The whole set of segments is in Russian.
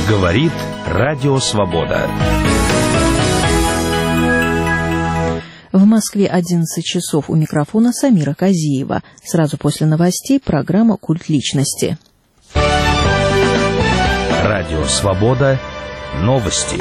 Говорит Радио Свобода. В Москве 11 часов. У микрофона Самира Казиева. Сразу после новостей программа «Культ личности». Радио Свобода. Новости.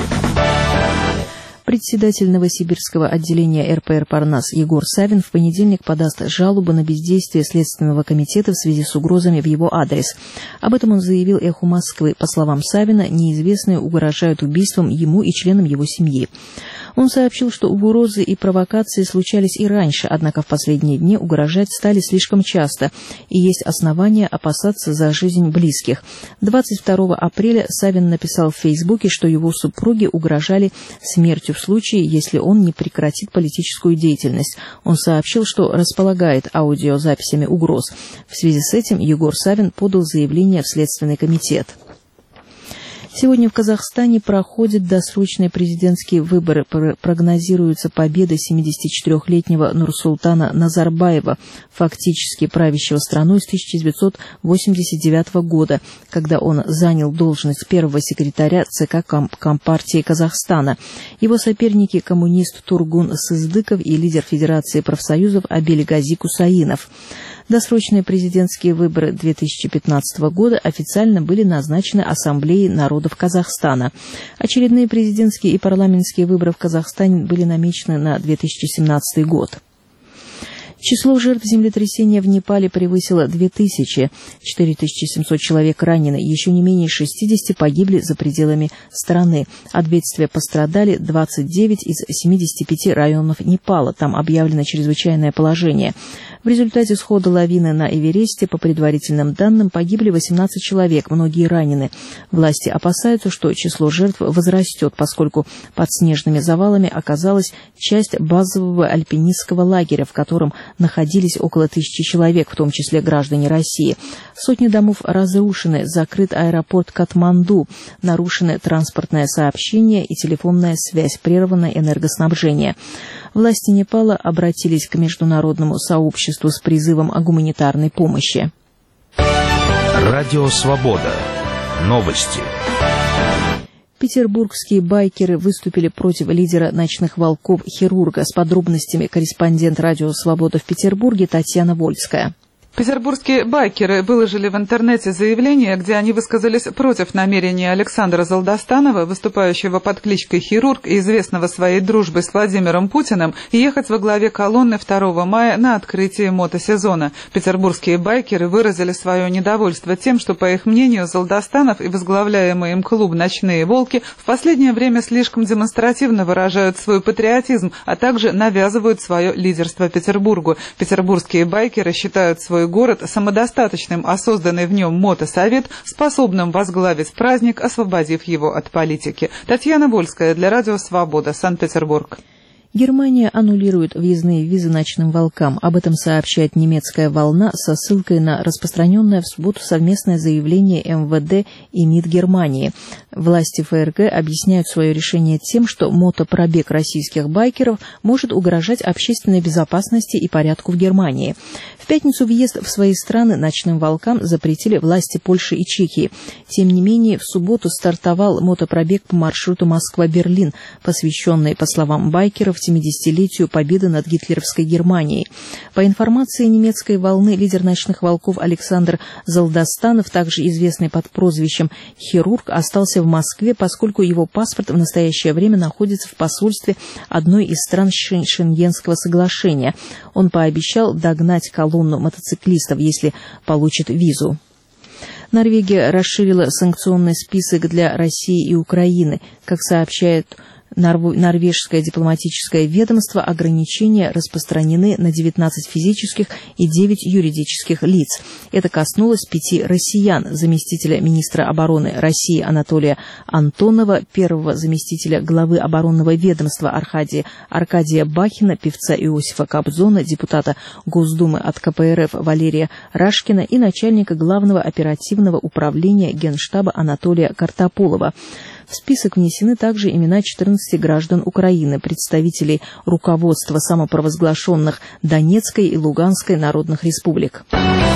Председатель Новосибирского отделения РПР «Парнас» Егор Савин в понедельник подаст жалобу на бездействие Следственного комитета в связи с угрозами в его адрес. Об этом он заявил «Эху Москвы». По словам Савина, неизвестные угрожают убийством ему и членам его семьи. Он сообщил, что угрозы и провокации случались и раньше, однако в последние дни угрожать стали слишком часто, и есть основания опасаться за жизнь близких. 22 апреля Савин написал в Фейсбуке, что его супруге угрожали смертью в случае, если он не прекратит политическую деятельность. Он сообщил, что располагает аудиозаписями угроз. В связи с этим Егор Савин подал заявление в Следственный комитет. Сегодня в Казахстане проходят досрочные президентские выборы. Прогнозируется победа 74-летнего Нурсултана Назарбаева, фактически правящего страной с 1989 года, когда он занял должность первого секретаря ЦК Компартии Казахстана. Его соперники – коммунист Тургун Сыздыков и лидер Федерации профсоюзов Абельгази Кусаинов. Досрочные президентские выборы 2015 года официально были назначены Ассамблеей народов Казахстана. Очередные президентские и парламентские выборы в Казахстане были намечены на 2017 год. Число жертв землетрясения в Непале превысило 2000. 4700 человек ранены, еще не менее 60 погибли за пределами страны. От бедствия пострадали 29 из 75 районов Непала. Там объявлено чрезвычайное положение. В результате схода лавины на Эвересте, по предварительным данным, погибли 18 человек, многие ранены. Власти опасаются, что число жертв возрастет, поскольку под снежными завалами оказалась часть базового альпинистского лагеря, в котором находились около 1000 человек, в том числе граждане России. Сотни домов разрушены, закрыт аэропорт Катманду, нарушены транспортное сообщение и телефонная связь, прервано энергоснабжение. Власти Непала обратились к международному сообществу с призывом о гуманитарной помощи. Радио Свобода. Новости. Петербургские байкеры выступили против лидера «Ночных волков» хирурга. С подробностями корреспондент «Радио Свобода» в Петербурге Татьяна Вольская. Петербургские байкеры выложили в интернете заявление, где они высказались против намерения Александра Золдостанова, выступающего под кличкой «Хирург» и известного своей дружбой с Владимиром Путиным, ехать во главе колонны 2 мая на открытие мотосезона. Петербургские байкеры выразили свое недовольство тем, что, по их мнению, Золдостанов и возглавляемый им клуб «Ночные волки» в последнее время слишком демонстративно выражают свой патриотизм, а также навязывают свое лидерство Петербургу. Петербургские байкеры считают свой город самодостаточным, а созданный в нем мотосовет способным возглавить праздник, освободив его от политики. Татьяна Вольская для Радио Свобода, Санкт-Петербург. Германия аннулирует въездные визы ночным волкам. Об этом сообщает немецкая «Волна» со ссылкой на распространенное в субботу совместное заявление МВД и МИД Германии. Власти ФРГ объясняют свое решение тем, что мотопробег российских байкеров может угрожать общественной безопасности и порядку в Германии. В пятницу въезд в свои страны ночным волкам запретили власти Польши и Чехии. Тем не менее, в субботу стартовал мотопробег по маршруту Москва-Берлин, посвященный, по словам байкеров, 70-летию победы над гитлеровской Германией. По информации немецкой «Волны», лидер «Ночных волков» Александр Золдостанов, также известный под прозвищем «Хирург», остался в Москве, поскольку его паспорт в настоящее время находится в посольстве одной из стран Шенгенского соглашения. Он пообещал догнать колонну мотоциклистов, если получит визу. Норвегия расширила санкционный список для России и Украины. Как сообщает норвежское дипломатическое ведомство, ограничения распространены на 19 физических и 9 юридических лиц. Это коснулось 5 россиян: заместителя министра обороны России Анатолия Антонова, первого заместителя главы оборонного ведомства Аркадия Бахина, певца Иосифа Кобзона, депутата Госдумы от КПРФ Валерия Рашкина и начальника главного оперативного управления Генштаба Анатолия Картополова. В список внесены также имена 14 граждан Украины, представителей руководства самопровозглашенных Донецкой и Луганской народных республик.